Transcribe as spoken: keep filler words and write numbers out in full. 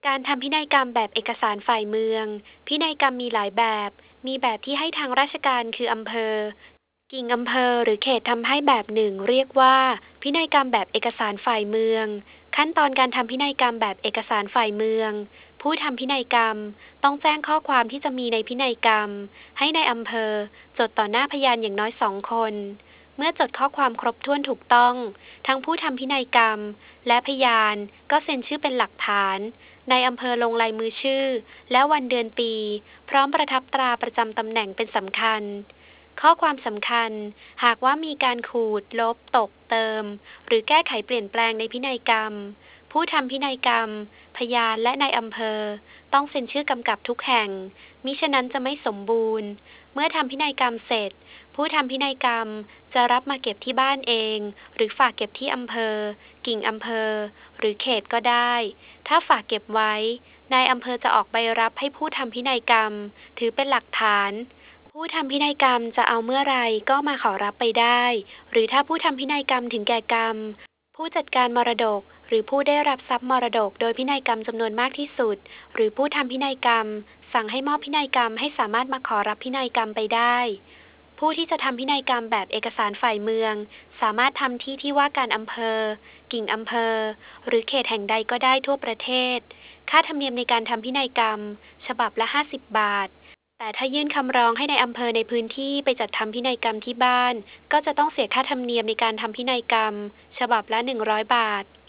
การทำพินัยกรรมแบบเอกสารฝ่ายเมืองพินัยกรรมมีหลายแบบ มีแบบที่ให้ทางราชการคืออำเภอกิ่งอำเภอหรือเขตทำให้แบบหนึ่งเรียกว่าพินัยกรรมแบบเอกสารฝ่ายเมืองขั้นตอนการทำพินัยกรรมแบบเอกสารฝ่ายเมืองผู้ทำพินัยกรรมต้องแจ้งข้อความที่จะมีในพินัยกรรมให้ในอำเภอจดต่อหน้าพยานอย่างน้อยสองคนเมื่อจดข้อความครบถ้วนถูกต้องทั้งผู้ทำพินัยกรรมและพยานก็เซ็นชื่อเป็นหลักฐานในอำเภอลงลายมือชื่อและวันเดือนปีพร้อมประทับตราประจำตำแหน่งเป็นสำคัญข้อความสำคัญหากว่ามีการขูดลบตกเติมหรือแก้ไขเปลี่ยนแปลงในพินัยกรรมผู้ทำพินัยกรรมพยานและนายอำเภอต้องเซ็นชื่อกำกับทุกแห่งมิฉะนั้นจะไม่สมบูรณ์เมื่อทำพินัยกรรมเสร็จผู้ทำพินัยกรรมจะรับมาเก็บที่บ้านเองหรือฝากเก็บที่อำเภอกิ่งอำเภอหรือเขตก็ได้ถ้าฝากเก็บไว้นายอำเภอจะออกใบรับให้ผู้ทำพินัยกรรมถือเป็นหลักฐานผู้ทำพินัยกรรมจะเอาเมื่อไรก็มาขอรับไปได้หรือถ้าผู้ทำพินัยกรรมถึงแก่กรรมผู้จัดการมรดกหรือผู้ได้รับทรัพย์มรดกโดยพินัยกรรมจำนวนมากที่สุดหรือผู้ทำพินัยกรรมสั่งให้มอบพินัยกรรมให้สามารถมาขอรับพินัยกรรมไปได้ผู้ที่จะทำพินัยกรรมแบบเอกสารฝ่ายเมืองสามารถทำที่ที่ว่าการอำเภอกิ่งอำเภอหรือเขตแห่งใดก็ได้ทั่วประเทศค่าธรรมเนียมในการทำพินัยกรรมฉบับละห้าสิบบาทแต่ถ้ายื่นคำร้องให้ในอำเภอในพื้นที่ไปจัดทำพินัยกรรมที่บ้านก็จะต้องเสียค่าธรรมเนียมในการทำพินัยกรรมฉบับละหนึ่งร้อยบาท